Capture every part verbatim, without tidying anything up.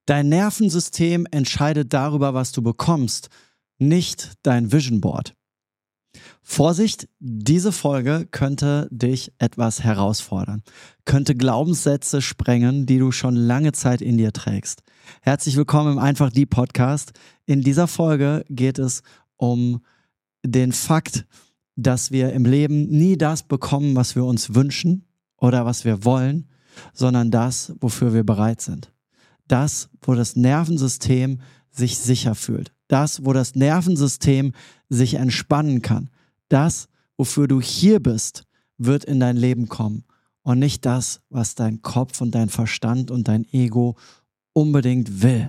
Dein Nervensystem entscheidet darüber, was du bekommst, nicht dein Vision Board. Vorsicht, diese Folge könnte dich etwas herausfordern, könnte Glaubenssätze sprengen, die du schon lange Zeit in dir trägst. Herzlich willkommen im Einfach Die Podcast. In dieser Folge geht es um den Fakt, dass wir im Leben nie das bekommen, was wir uns wünschen oder was wir wollen, sondern das, wofür wir bereit sind. Das, wo das Nervensystem sich sicher fühlt. Das, wo das Nervensystem sich entspannen kann. Das, wofür du hier bist, wird in dein Leben kommen. Und nicht das, was dein Kopf und dein Verstand und dein Ego unbedingt will.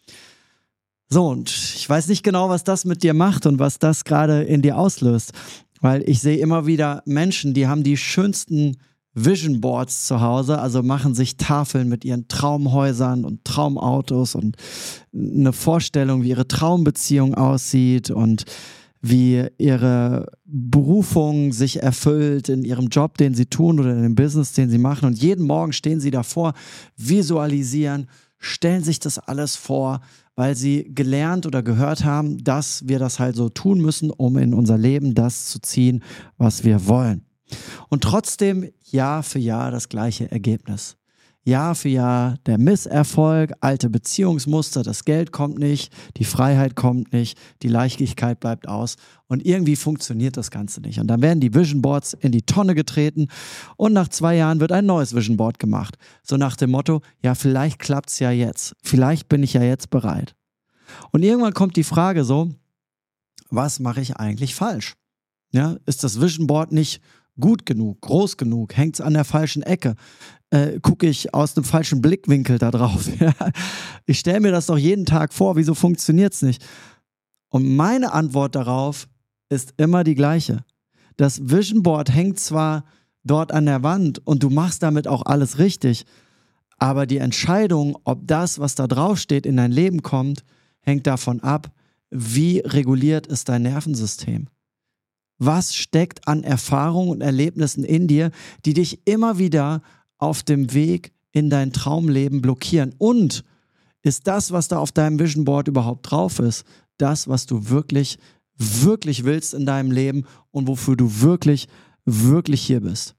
So, und ich weiß nicht genau, was das mit dir macht und was das gerade in dir auslöst. Weil ich sehe immer wieder Menschen, die haben die schönsten Vision Boards zu Hause, also machen sich Tafeln mit ihren Traumhäusern und Traumautos und eine Vorstellung, wie ihre Traumbeziehung aussieht und wie ihre Berufung sich erfüllt in ihrem Job, den sie tun oder in dem Business, den sie machen. Und jeden Morgen stehen sie davor, visualisieren, stellen sich das alles vor, weil sie gelernt oder gehört haben, dass wir das halt so tun müssen, um in unser Leben das zu ziehen, was wir wollen. Und trotzdem Jahr für Jahr das gleiche Ergebnis. Jahr für Jahr der Misserfolg, alte Beziehungsmuster, das Geld kommt nicht, die Freiheit kommt nicht, die Leichtigkeit bleibt aus und irgendwie funktioniert das Ganze nicht. Und dann werden die Vision Boards in die Tonne getreten und nach zwei Jahren wird ein neues Vision Board gemacht. So nach dem Motto, ja, vielleicht klappt's ja jetzt, vielleicht bin ich ja jetzt bereit. Und irgendwann kommt die Frage so, was mache ich eigentlich falsch? Ja, ist das Vision Board nicht gut genug, groß genug, hängt es an der falschen Ecke, äh, gucke ich aus dem falschen Blickwinkel da drauf. Ich stelle mir das doch jeden Tag vor, wieso funktioniert es nicht? Und meine Antwort darauf ist immer die gleiche. Das Vision Board hängt zwar dort an der Wand und du machst damit auch alles richtig, aber die Entscheidung, ob das, was da drauf steht, in dein Leben kommt, hängt davon ab, wie reguliert ist dein Nervensystem. Was steckt an Erfahrungen und Erlebnissen in dir, die dich immer wieder auf dem Weg in dein Traumleben blockieren? Und ist das, was da auf deinem Vision Board überhaupt drauf ist, das, was du wirklich, wirklich willst in deinem Leben und wofür du wirklich, wirklich hier bist?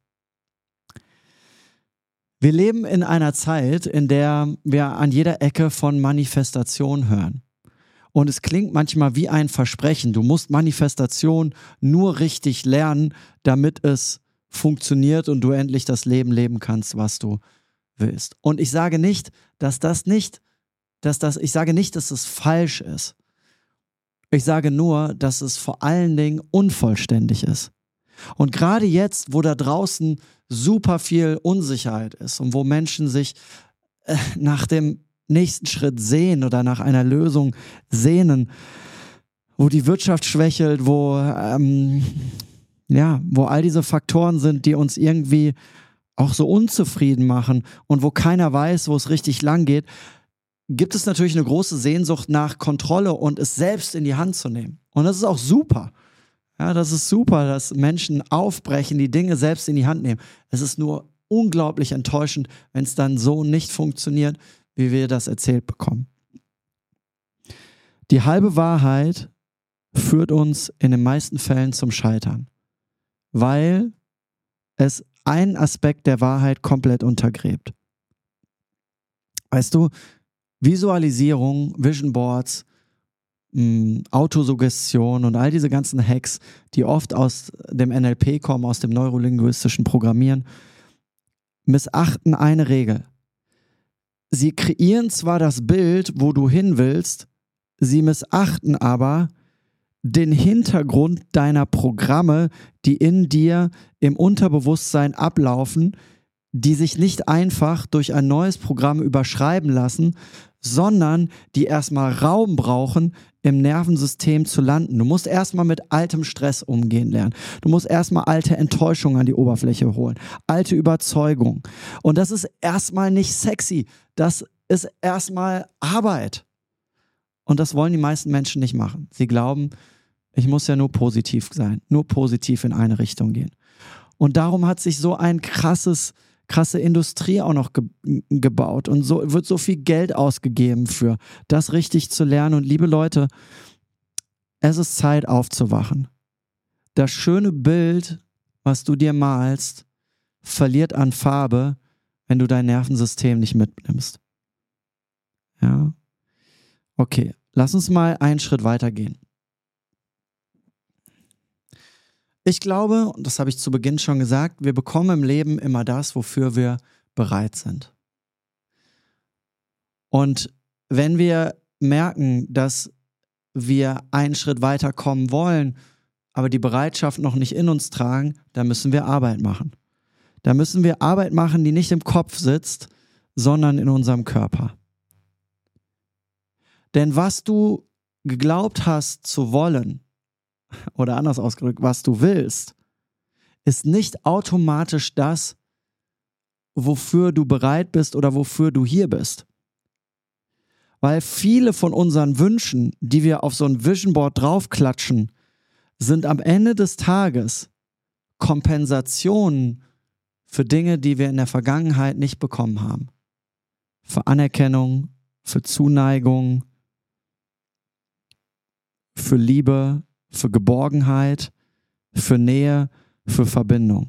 Wir leben in einer Zeit, in der wir an jeder Ecke von Manifestation hören. Und es klingt manchmal wie ein Versprechen. Du musst Manifestation nur richtig lernen, damit es funktioniert und du endlich das Leben leben kannst, was du willst. Und ich sage nicht, dass das nicht, dass das, ich sage nicht, dass es falsch ist. Ich sage nur, dass es vor allen Dingen unvollständig ist. Und gerade jetzt, wo da draußen super viel Unsicherheit ist und wo Menschen sich äh, nach dem nächsten Schritt sehen oder nach einer Lösung sehnen, wo die Wirtschaft schwächelt, wo, ähm, ja, wo all diese Faktoren sind, die uns irgendwie auch so unzufrieden machen und wo keiner weiß, wo es richtig lang geht, gibt es natürlich eine große Sehnsucht nach Kontrolle und es selbst in die Hand zu nehmen. Und das ist auch super. Ja, das ist super, dass Menschen aufbrechen, die Dinge selbst in die Hand nehmen. Es ist nur unglaublich enttäuschend, wenn es dann so nicht funktioniert, wie wir das erzählt bekommen. Die halbe Wahrheit führt uns in den meisten Fällen zum Scheitern, weil es einen Aspekt der Wahrheit komplett untergräbt. Weißt du, Visualisierung, Vision Boards, mh, Autosuggestion und all diese ganzen Hacks, die oft aus dem N L P kommen, aus dem neurolinguistischen Programmieren, missachten eine Regel. Sie kreieren zwar das Bild, wo du hin willst, sie missachten aber den Hintergrund deiner Programme, die in dir im Unterbewusstsein ablaufen, die sich nicht einfach durch ein neues Programm überschreiben lassen, sondern die erstmal Raum brauchen, im Nervensystem zu landen. Du musst erstmal mit altem Stress umgehen lernen. Du musst erstmal alte Enttäuschungen an die Oberfläche holen, alte Überzeugungen. Und das ist erstmal nicht sexy. Das ist erstmal Arbeit. Und das wollen die meisten Menschen nicht machen. Sie glauben, ich muss ja nur positiv sein, nur positiv in eine Richtung gehen. Und darum hat sich so ein krasses krasse Industrie auch noch ge- gebaut und so wird so viel Geld ausgegeben für das richtig zu lernen. Und liebe Leute, es ist Zeit aufzuwachen. Das schöne Bild, was du dir malst, verliert an Farbe, wenn du dein Nervensystem nicht mitnimmst. Ja? Okay, lass uns mal einen Schritt weitergehen. Ich glaube, und das habe ich zu Beginn schon gesagt, wir bekommen im Leben immer das, wofür wir bereit sind. Und wenn wir merken, dass wir einen Schritt weiter kommen wollen, aber die Bereitschaft noch nicht in uns tragen, dann müssen wir Arbeit machen. Da müssen wir Arbeit machen, die nicht im Kopf sitzt, sondern in unserem Körper. Denn was du geglaubt hast zu wollen, oder anders ausgedrückt, was du willst, ist nicht automatisch das, wofür du bereit bist oder wofür du hier bist. Weil viele von unseren Wünschen, die wir auf so ein Vision Board draufklatschen, sind am Ende des Tages Kompensationen für Dinge, die wir in der Vergangenheit nicht bekommen haben. Für Anerkennung, für Zuneigung, für Liebe, für Geborgenheit, für Nähe, für Verbindung.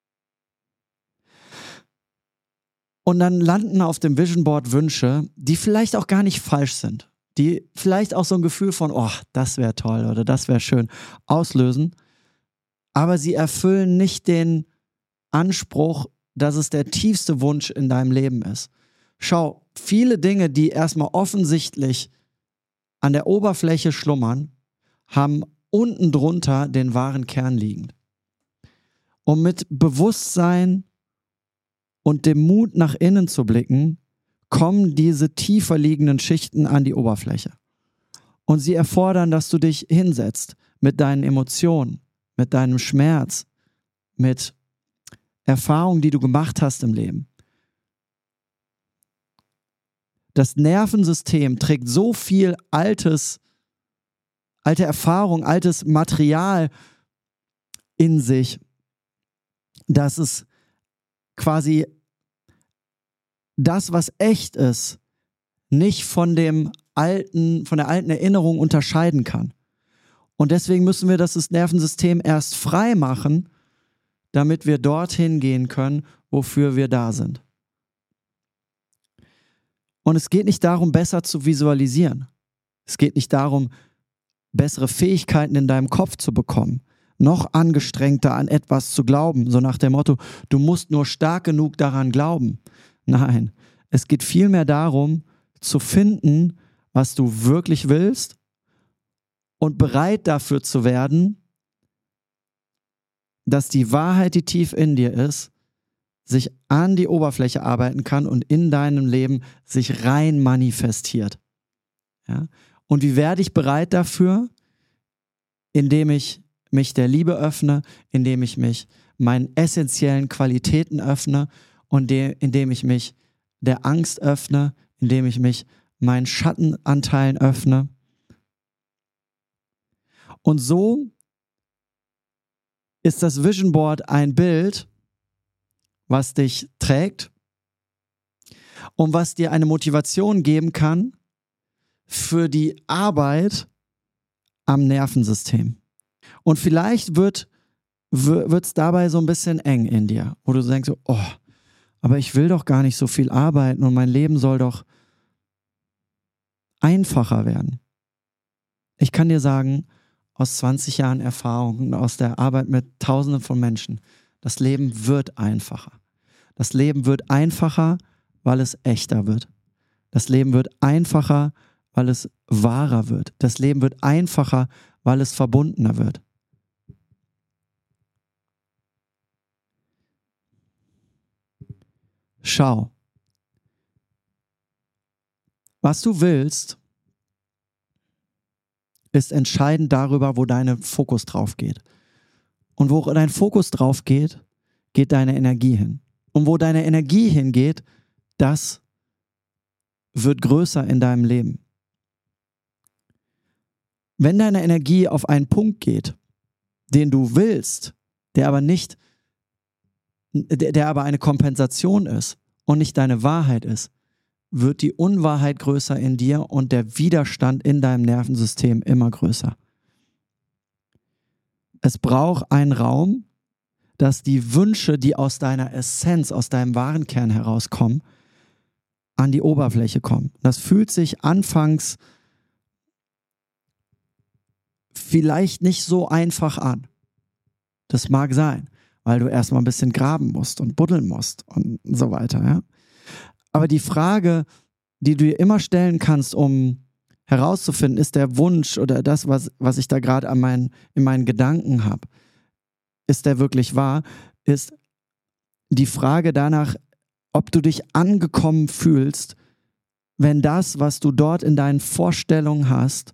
Und dann landen auf dem Vision Board Wünsche, die vielleicht auch gar nicht falsch sind, die vielleicht auch so ein Gefühl von, oh, das wäre toll oder das wäre schön, auslösen, aber sie erfüllen nicht den Anspruch, dass es der tiefste Wunsch in deinem Leben ist. Schau, viele Dinge, die erstmal offensichtlich an der Oberfläche schlummern, haben unten drunter den wahren Kern liegend. Um mit Bewusstsein und dem Mut nach innen zu blicken, kommen diese tiefer liegenden Schichten an die Oberfläche. Und sie erfordern, dass du dich hinsetzt mit deinen Emotionen, mit deinem Schmerz, mit Erfahrungen, die du gemacht hast im Leben. Das Nervensystem trägt so viel altes alte Erfahrung, altes Material in sich, dass es quasi das, was echt ist, nicht von dem alten, von der alten Erinnerung unterscheiden kann. Und deswegen müssen wir das Nervensystem erst frei machen, damit wir dorthin gehen können, wofür wir da sind. Und es geht nicht darum, besser zu visualisieren. Es geht nicht darum, bessere Fähigkeiten in deinem Kopf zu bekommen, noch angestrengter an etwas zu glauben, so nach dem Motto, du musst nur stark genug daran glauben. Nein, es geht vielmehr darum, zu finden, was du wirklich willst und bereit dafür zu werden, dass die Wahrheit, die tief in dir ist, sich an die Oberfläche arbeiten kann und in deinem Leben sich rein manifestiert. Ja? Und wie werde ich bereit dafür? Indem ich mich der Liebe öffne, indem ich mich meinen essentiellen Qualitäten öffne und de- indem ich mich der Angst öffne, indem ich mich meinen Schattenanteilen öffne. Und so ist das Vision Board ein Bild, was dich trägt und was dir eine Motivation geben kann für die Arbeit am Nervensystem. Und vielleicht wird es dabei so ein bisschen eng in dir, wo du denkst, so, oh, aber ich will doch gar nicht so viel arbeiten und mein Leben soll doch einfacher werden. Ich kann dir sagen, aus zwanzig Jahren Erfahrung und aus der Arbeit mit Tausenden von Menschen, das Leben wird einfacher. Das Leben wird einfacher, weil es echter wird. Das Leben wird einfacher, weil es wahrer wird. Das Leben wird einfacher, weil es verbundener wird. Schau, was du willst, ist entscheidend darüber, wo dein Fokus drauf geht. Und wo dein Fokus drauf geht, geht deine Energie hin. Und wo deine Energie hingeht, das wird größer in deinem Leben. Wenn deine Energie auf einen Punkt geht, den du willst, der aber nicht der, der aber eine Kompensation ist und nicht deine Wahrheit ist, wird die Unwahrheit größer in dir und der Widerstand in deinem Nervensystem immer größer. Es braucht einen Raum, dass die Wünsche, die aus deiner Essenz, aus deinem wahren Kern herauskommen, an die Oberfläche kommen. Das fühlt sich anfangs vielleicht nicht so einfach an. Das mag sein, weil du erstmal ein bisschen graben musst und buddeln musst und so weiter. Ja? Aber die Frage, die du dir immer stellen kannst, um herauszufinden, ist der Wunsch oder das, was, was ich da gerade an mein, in meinen Gedanken habe, ist der wirklich wahr, ist die Frage danach, ob du dich angekommen fühlst, wenn das, was du dort in deinen Vorstellungen hast,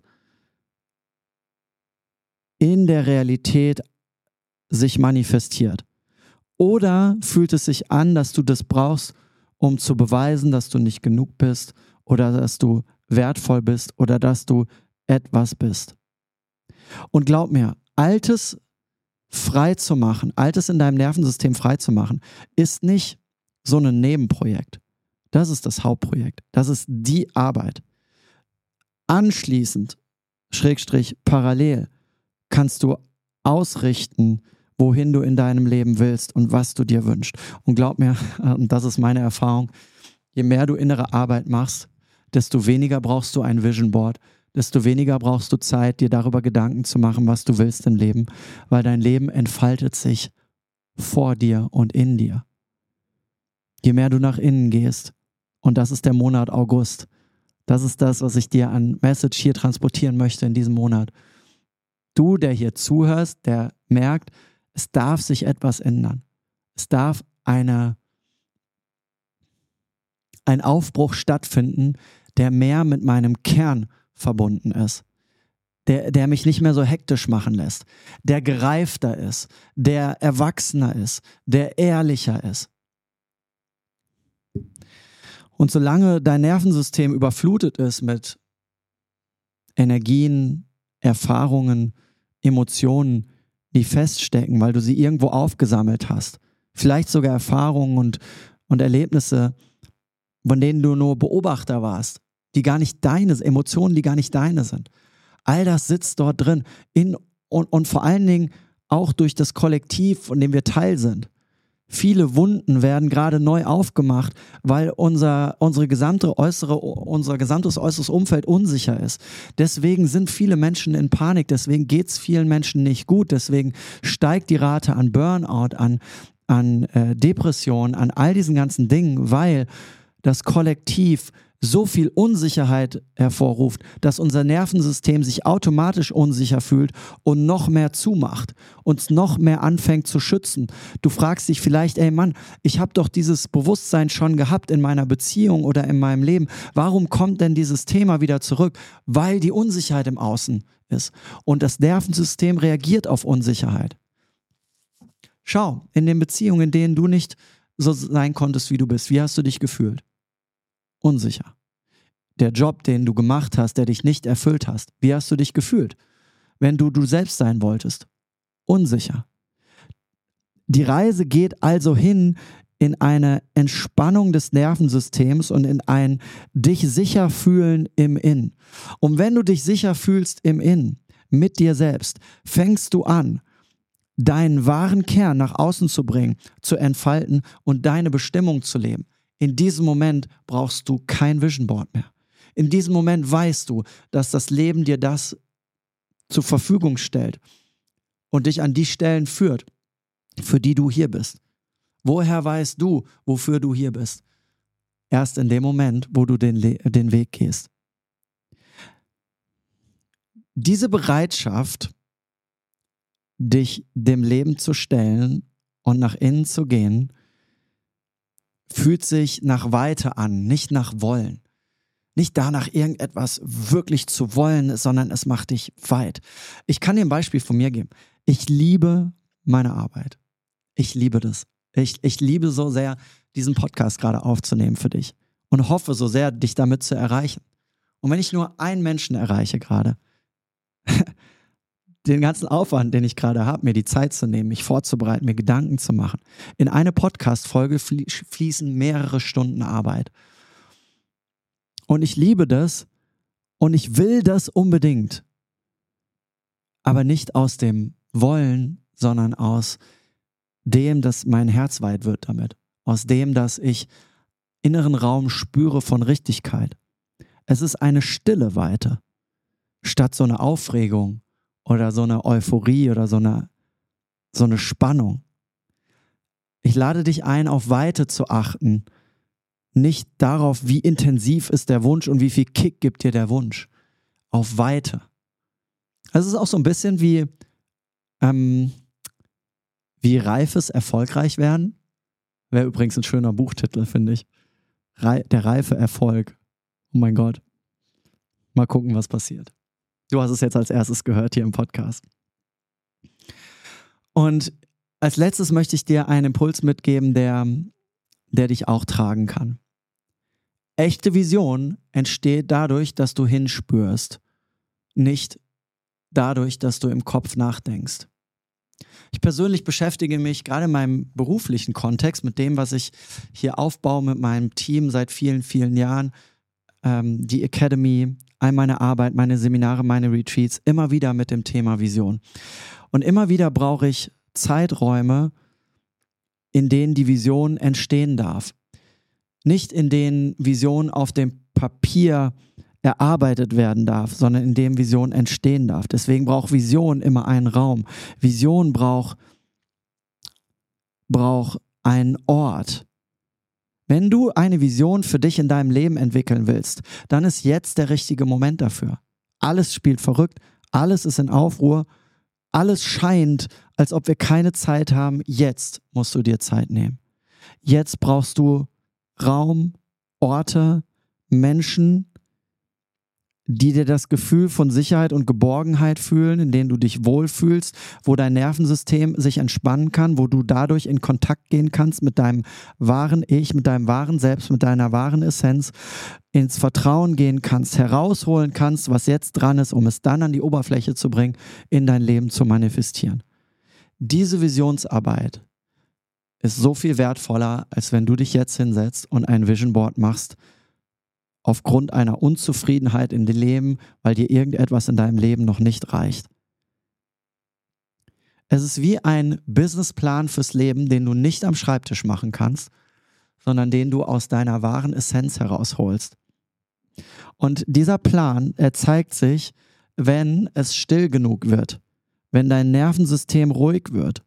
in der Realität sich manifestiert. Oder fühlt es sich an, dass du das brauchst, um zu beweisen, dass du nicht genug bist oder dass du wertvoll bist oder dass du etwas bist. Und glaub mir, Altes frei zu machen, Altes in deinem Nervensystem frei zu machen, ist nicht so ein Nebenprojekt. Das ist das Hauptprojekt. Das ist die Arbeit. Anschließend, Schrägstrich parallel, kannst du ausrichten, wohin du in deinem Leben willst und was du dir wünschst. Und glaub mir, und das ist meine Erfahrung, je mehr du innere Arbeit machst, desto weniger brauchst du ein Vision Board, desto weniger brauchst du Zeit, dir darüber Gedanken zu machen, was du willst im Leben, weil dein Leben entfaltet sich vor dir und in dir. Je mehr du nach innen gehst, und das ist der Monat August, das ist das, was ich dir an Message hier transportieren möchte in diesem Monat. Du, der hier zuhörst, der merkt, es darf sich etwas ändern. Es darf eine, ein Aufbruch stattfinden, der mehr mit meinem Kern verbunden ist. Der, der mich nicht mehr so hektisch machen lässt. Der gereifter ist. Der erwachsener ist. Der ehrlicher ist. Und solange dein Nervensystem überflutet ist mit Energien, Erfahrungen, Emotionen, die feststecken, weil du sie irgendwo aufgesammelt hast, vielleicht sogar Erfahrungen und, und Erlebnisse, von denen du nur Beobachter warst, die gar nicht deine, Emotionen, die gar nicht deine sind. All das sitzt dort drin in, und, und vor allen Dingen auch durch das Kollektiv, von dem wir Teil sind. Viele Wunden werden gerade neu aufgemacht, weil unser, unsere gesamte äußere, unser gesamtes äußeres Umfeld unsicher ist. Deswegen sind viele Menschen in Panik, deswegen geht es vielen Menschen nicht gut, deswegen steigt die Rate an Burnout, an, an äh, Depressionen, an all diesen ganzen Dingen, weil das Kollektiv so viel Unsicherheit hervorruft, dass unser Nervensystem sich automatisch unsicher fühlt und noch mehr zumacht, uns noch mehr anfängt zu schützen. Du fragst dich vielleicht, ey Mann, ich habe doch dieses Bewusstsein schon gehabt in meiner Beziehung oder in meinem Leben. Warum kommt denn dieses Thema wieder zurück? Weil die Unsicherheit im Außen ist. Und das Nervensystem reagiert auf Unsicherheit. Schau, in den Beziehungen, in denen du nicht so sein konntest, wie du bist, wie hast du dich gefühlt? Unsicher. Der Job, den du gemacht hast, der dich nicht erfüllt hast, wie hast du dich gefühlt, wenn du du selbst sein wolltest? Unsicher. Die Reise geht also hin in eine Entspannung des Nervensystems und in ein dich sicher fühlen im Innen. Und wenn du dich sicher fühlst im Innen, mit dir selbst, fängst du an, deinen wahren Kern nach außen zu bringen, zu entfalten und deine Bestimmung zu leben. In diesem Moment brauchst du kein Vision Board mehr. In diesem Moment weißt du, dass das Leben dir das zur Verfügung stellt und dich an die Stellen führt, für die du hier bist. Woher weißt du, wofür du hier bist? Erst in dem Moment, wo du den, Le- den Weg gehst. Diese Bereitschaft, dich dem Leben zu stellen und nach innen zu gehen, fühlt sich nach Weite an, nicht nach Wollen. Nicht danach, irgendetwas wirklich zu wollen, sondern es macht dich weit. Ich kann dir ein Beispiel von mir geben. Ich liebe meine Arbeit. Ich liebe das. Ich, ich liebe so sehr, diesen Podcast gerade aufzunehmen für dich und hoffe so sehr, dich damit zu erreichen. Und wenn ich nur einen Menschen erreiche gerade, den ganzen Aufwand, den ich gerade habe, mir die Zeit zu nehmen, mich vorzubereiten, mir Gedanken zu machen. In eine Podcast-Folge fließen mehrere Stunden Arbeit. Und ich liebe das und ich will das unbedingt. Aber nicht aus dem Wollen, sondern aus dem, dass mein Herz weit wird damit. Aus dem, dass ich inneren Raum spüre von Richtigkeit. Es ist eine stille Weite, statt so eine Aufregung oder so eine Euphorie oder so eine, so eine Spannung. Ich lade dich ein, auf Weite zu achten, nicht darauf, wie intensiv ist der Wunsch und wie viel Kick gibt dir der Wunsch. Auf Weite. Es ist auch so ein bisschen wie, ähm, wie reifes erfolgreich werden. Wäre übrigens ein schöner Buchtitel, finde ich. Re- der reife Erfolg. Oh mein Gott. Mal gucken, was passiert. Du hast es jetzt als erstes gehört hier im Podcast. Und als letztes möchte ich dir einen Impuls mitgeben, der, der dich auch tragen kann. Echte Vision entsteht dadurch, dass du hinspürst, nicht dadurch, dass du im Kopf nachdenkst. Ich persönlich beschäftige mich gerade in meinem beruflichen Kontext mit dem, was ich hier aufbaue mit meinem Team seit vielen, vielen Jahren, ähm, die Academy, all meine Arbeit, meine Seminare, meine Retreats, immer wieder mit dem Thema Vision. Und immer wieder brauche ich Zeiträume, in denen die Vision entstehen darf. Nicht in denen Vision auf dem Papier erarbeitet werden darf, sondern in dem Vision entstehen darf. Deswegen braucht Vision immer einen Raum. Vision braucht, braucht einen Ort. Wenn du eine Vision für dich in deinem Leben entwickeln willst, dann ist jetzt der richtige Moment dafür. Alles spielt verrückt, alles ist in Aufruhr, alles scheint, als ob wir keine Zeit haben. Jetzt musst du dir Zeit nehmen. Jetzt brauchst du Raum, Orte, Menschen, die dir das Gefühl von Sicherheit und Geborgenheit fühlen, in denen du dich wohlfühlst, wo dein Nervensystem sich entspannen kann, wo du dadurch in Kontakt gehen kannst mit deinem wahren Ich, mit deinem wahren Selbst, mit deiner wahren Essenz, ins Vertrauen gehen kannst, herausholen kannst, was jetzt dran ist, um es dann an die Oberfläche zu bringen, in dein Leben zu manifestieren. Diese Visionsarbeit ist so viel wertvoller, als wenn du dich jetzt hinsetzt und ein Vision Board machst, aufgrund einer Unzufriedenheit in dem Leben, weil dir irgendetwas in deinem Leben noch nicht reicht. Es ist wie ein Businessplan fürs Leben, den du nicht am Schreibtisch machen kannst, sondern den du aus deiner wahren Essenz herausholst. Und dieser Plan, er zeigt sich, wenn es still genug wird, wenn dein Nervensystem ruhig wird,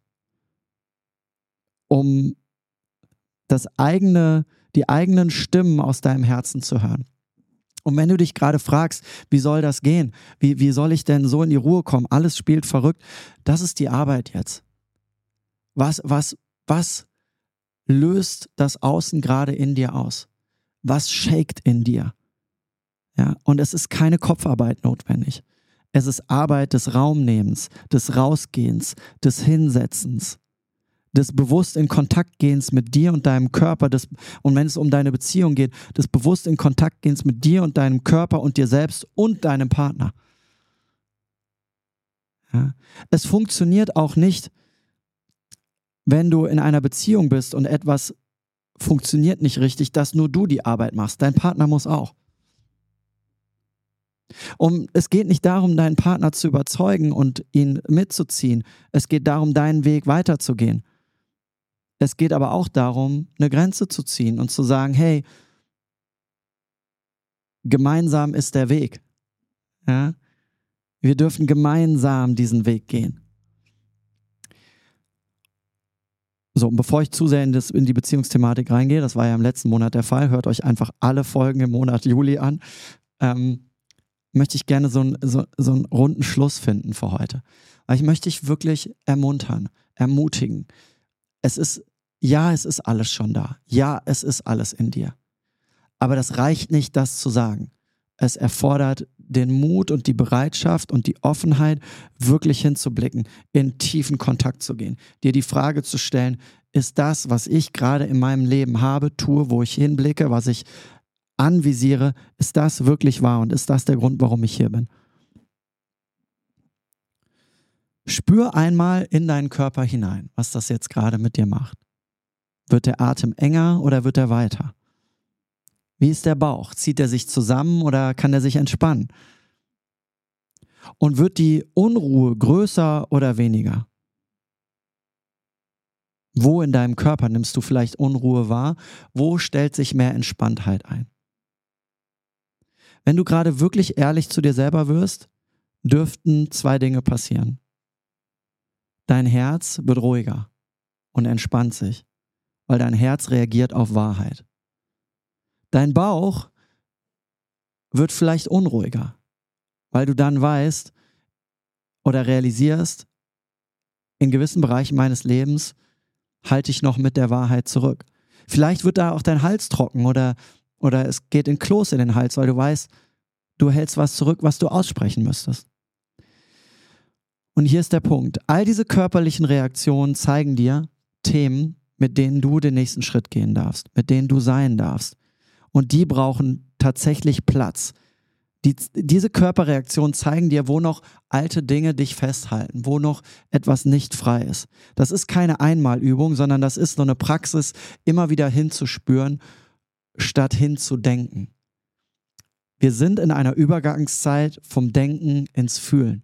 um das eigene, die eigenen Stimmen aus deinem Herzen zu hören. Und wenn du dich gerade fragst, wie soll das gehen? Wie, wie soll ich denn so in die Ruhe kommen? Alles spielt verrückt. Das ist die Arbeit jetzt. Was, was, was löst das Außen gerade in dir aus? Was shakt in dir? Ja, und es ist keine Kopfarbeit notwendig. Es ist Arbeit des Raumnehmens, des Rausgehens, des Hinsetzens, des bewusst in Kontakt gehens mit dir und deinem Körper, des, und wenn es um deine Beziehung geht, des bewusst in Kontakt gehens mit dir und deinem Körper und dir selbst und deinem Partner. Ja. Es funktioniert auch nicht, wenn du in einer Beziehung bist und etwas funktioniert nicht richtig, dass nur du die Arbeit machst. Dein Partner muss auch. Um, es geht nicht darum, deinen Partner zu überzeugen und ihn mitzuziehen. Es geht darum, deinen Weg weiterzugehen. Es geht aber auch darum, eine Grenze zu ziehen und zu sagen, hey, gemeinsam ist der Weg. Ja? Wir dürfen gemeinsam diesen Weg gehen. So, und bevor ich zu sehr in, das, in die Beziehungsthematik reingehe, das war ja im letzten Monat der Fall, hört euch einfach alle Folgen im Monat Juli an, ähm, möchte ich gerne so, ein, so, so einen runden Schluss finden für heute. Weil ich möchte dich wirklich ermuntern, ermutigen. Es ist, ja, es ist alles schon da. Ja, es ist alles in dir. Aber das reicht nicht, das zu sagen. Es erfordert den Mut und die Bereitschaft und die Offenheit, wirklich hinzublicken, in tiefen Kontakt zu gehen, dir die Frage zu stellen, ist das, was ich gerade in meinem Leben habe, tue, wo ich hinblicke, was ich anvisiere, ist das wirklich wahr und ist das der Grund, warum ich hier bin? Spür einmal in deinen Körper hinein, was das jetzt gerade mit dir macht. Wird der Atem enger oder wird er weiter? Wie ist der Bauch? Zieht er sich zusammen oder kann er sich entspannen? Und wird die Unruhe größer oder weniger? Wo in deinem Körper nimmst du vielleicht Unruhe wahr? Wo stellt sich mehr Entspanntheit ein? Wenn du gerade wirklich ehrlich zu dir selber wirst, dürften zwei Dinge passieren. Dein Herz wird ruhiger und entspannt sich, weil dein Herz reagiert auf Wahrheit. Dein Bauch wird vielleicht unruhiger, weil du dann weißt oder realisierst, in gewissen Bereichen meines Lebens halte ich noch mit der Wahrheit zurück. Vielleicht wird da auch dein Hals trocken oder, oder es geht in Kloß in den Hals, weil du weißt, du hältst was zurück, was du aussprechen müsstest. Und hier ist der Punkt. All diese körperlichen Reaktionen zeigen dir Themen, mit denen du den nächsten Schritt gehen darfst, mit denen du sein darfst. Und die brauchen tatsächlich Platz. Die, diese Körperreaktionen zeigen dir, wo noch alte Dinge dich festhalten, wo noch etwas nicht frei ist. Das ist keine Einmalübung, sondern das ist so eine Praxis, immer wieder hinzuspüren, statt hinzudenken. Wir sind in einer Übergangszeit vom Denken ins Fühlen.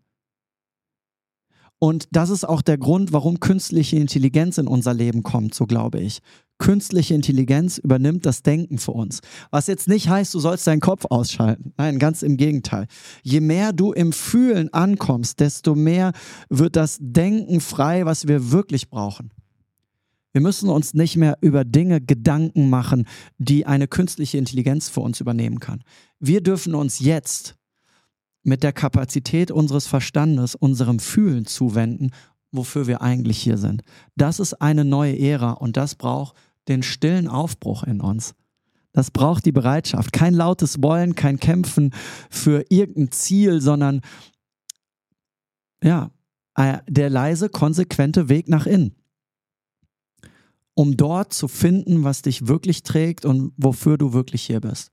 Und das ist auch der Grund, warum künstliche Intelligenz in unser Leben kommt, so glaube ich. Künstliche Intelligenz übernimmt das Denken für uns. Was jetzt nicht heißt, du sollst deinen Kopf ausschalten. Nein, ganz im Gegenteil. Je mehr du im Fühlen ankommst, desto mehr wird das Denken frei, was wir wirklich brauchen. Wir müssen uns nicht mehr über Dinge Gedanken machen, die eine künstliche Intelligenz für uns übernehmen kann. Wir dürfen uns jetzt mit der Kapazität unseres Verstandes, unserem Fühlen zuwenden, wofür wir eigentlich hier sind. Das ist eine neue Ära und das braucht den stillen Aufbruch in uns. Das braucht die Bereitschaft. Kein lautes Wollen, kein Kämpfen für irgendein Ziel, sondern ja, der leise, konsequente Weg nach innen. Um dort zu finden, was dich wirklich trägt und wofür du wirklich hier bist.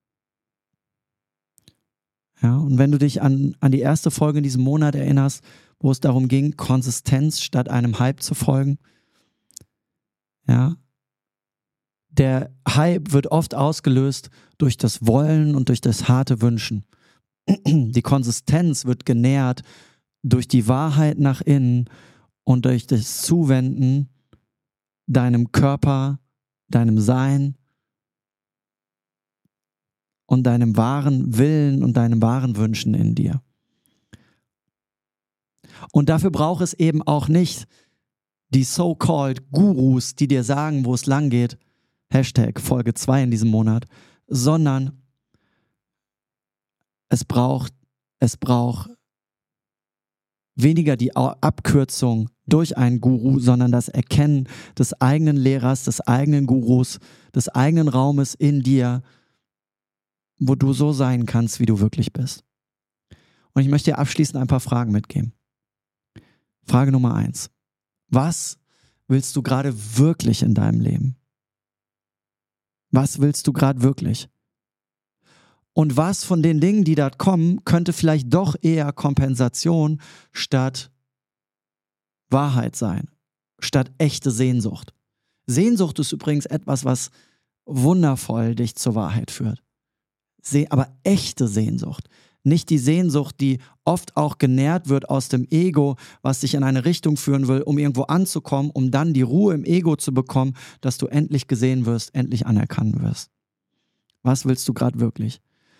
Ja, und wenn du dich an, an die erste Folge in diesem Monat erinnerst, wo es darum ging, Konsistenz statt einem Hype zu folgen. Ja, der Hype wird oft ausgelöst durch das Wollen und durch das harte Wünschen. Die Konsistenz wird genährt durch die Wahrheit nach innen und durch das Zuwenden deinem Körper, deinem Sein und deinem wahren Willen und deinen wahren Wünschen in dir. Und dafür braucht es eben auch nicht die so-called Gurus, die dir sagen, wo es lang geht, Hashtag Folge zwei in diesem Monat, sondern es braucht, es braucht weniger die Abkürzung durch einen Guru, sondern das Erkennen des eigenen Lehrers, des eigenen Gurus, des eigenen Raumes in dir, wo du so sein kannst, wie du wirklich bist. Und ich möchte dir abschließend ein paar Fragen mitgeben. Frage Nummer eins. Was willst du gerade wirklich in deinem Leben? Was willst du gerade wirklich? Und was von den Dingen, die da kommen, könnte vielleicht doch eher Kompensation statt Wahrheit sein, statt echte Sehnsucht. Sehnsucht ist übrigens etwas, was wundervoll dich zur Wahrheit führt. Se- aber echte Sehnsucht. Nicht die Sehnsucht, die oft auch genährt wird aus dem Ego, was dich in eine Richtung führen will, um irgendwo anzukommen, um dann die Ruhe im Ego zu bekommen, dass du endlich gesehen wirst, endlich anerkannt wirst. Was willst du gerade wirklich?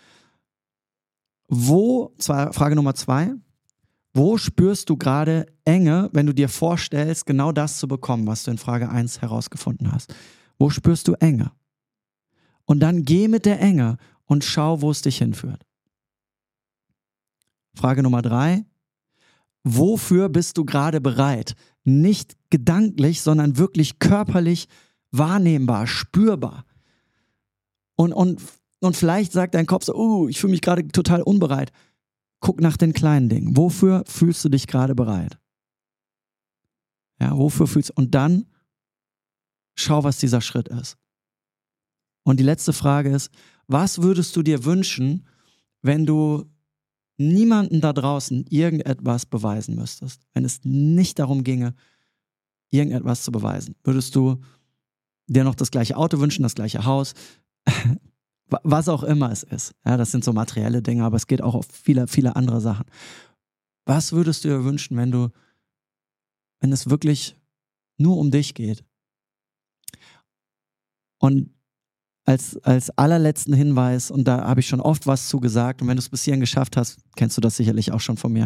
Wo, zwar Frage Nummer zwei, wo spürst du gerade Enge, wenn du dir vorstellst, genau das zu bekommen, was du in Frage eins herausgefunden hast? Wo spürst du Enge? Und dann geh mit der Enge und schau, wo es dich hinführt. Frage Nummer drei. Wofür bist du gerade bereit? Nicht gedanklich, sondern wirklich körperlich wahrnehmbar, spürbar. Und, und, und vielleicht sagt dein Kopf so, uh, ich fühle mich gerade total unbereit. Guck nach den kleinen Dingen. Wofür fühlst du dich gerade bereit? Ja, wofür fühlst du? Und dann schau, was dieser Schritt ist. Und die letzte Frage ist, was würdest du dir wünschen, wenn du niemanden da draußen irgendetwas beweisen müsstest, wenn es nicht darum ginge, irgendetwas zu beweisen, würdest du dir noch das gleiche Auto wünschen, das gleiche Haus, was auch immer es ist. Ja, das sind so materielle Dinge, aber es geht auch auf viele, viele andere Sachen. Was würdest du dir wünschen, wenn du, wenn es wirklich nur um dich geht? Und als, als allerletzten Hinweis, und da habe ich schon oft was zu gesagt, und wenn du es bis hierhin geschafft hast, kennst du das sicherlich auch schon von mir.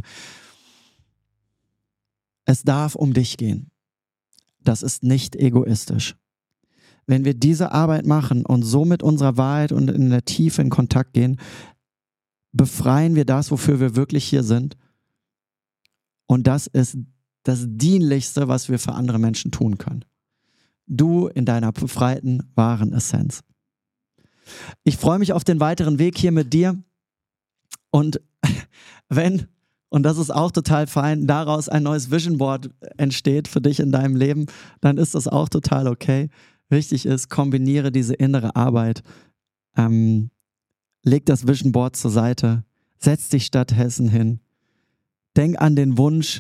Es darf um dich gehen. Das ist nicht egoistisch. Wenn wir diese Arbeit machen und so mit unserer Wahrheit und in der Tiefe in Kontakt gehen, befreien wir das, wofür wir wirklich hier sind. Und das ist das Dienlichste, was wir für andere Menschen tun können. Du in deiner befreiten, wahren Essenz. Ich freue mich auf den weiteren Weg hier mit dir. Und wenn, und das ist auch total fein, daraus ein neues Vision Board entsteht für dich in deinem Leben, dann ist das auch total okay. Wichtig ist, kombiniere diese innere Arbeit, ähm, leg das Vision Board zur Seite, setz dich stattdessen hin, denk an den Wunsch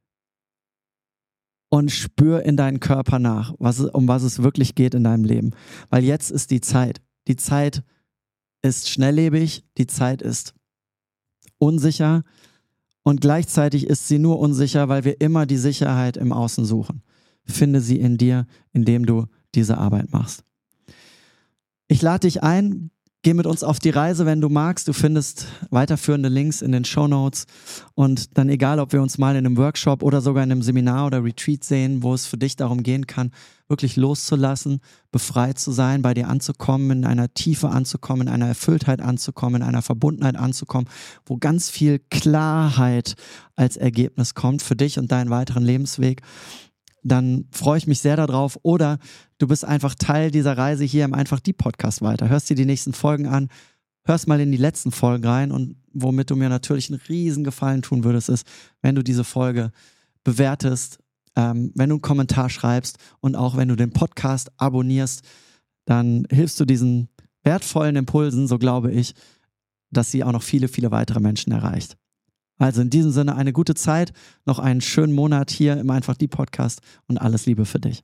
und spür in deinen Körper nach, was, um was es wirklich geht in deinem Leben. Weil jetzt ist die Zeit. Die Zeit ist schnelllebig, die Zeit ist unsicher und gleichzeitig ist sie nur unsicher, weil wir immer die Sicherheit im Außen suchen. Finde sie in dir, indem du diese Arbeit machst. Ich lade dich ein, geh mit uns auf die Reise, wenn du magst. Du findest weiterführende Links in den Shownotes und dann egal, ob wir uns mal in einem Workshop oder sogar in einem Seminar oder Retreat sehen, wo es für dich darum gehen kann, wirklich loszulassen, befreit zu sein, bei dir anzukommen, in einer Tiefe anzukommen, in einer Erfülltheit anzukommen, in einer Verbundenheit anzukommen, wo ganz viel Klarheit als Ergebnis kommt für dich und deinen weiteren Lebensweg. Dann freue ich mich sehr darauf. Oder du bist einfach Teil dieser Reise hier im Einfach die Podcast weiter. Hörst dir die nächsten Folgen an, hörst mal in die letzten Folgen rein und womit du mir natürlich einen riesen Gefallen tun würdest, ist, wenn du diese Folge bewertest, ähm, wenn du einen Kommentar schreibst und auch wenn du den Podcast abonnierst, dann hilfst du diesen wertvollen Impulsen, so glaube ich, dass sie auch noch viele, viele weitere Menschen erreicht. Also in diesem Sinne eine gute Zeit, noch einen schönen Monat hier im Einfach die Podcast und alles Liebe für dich.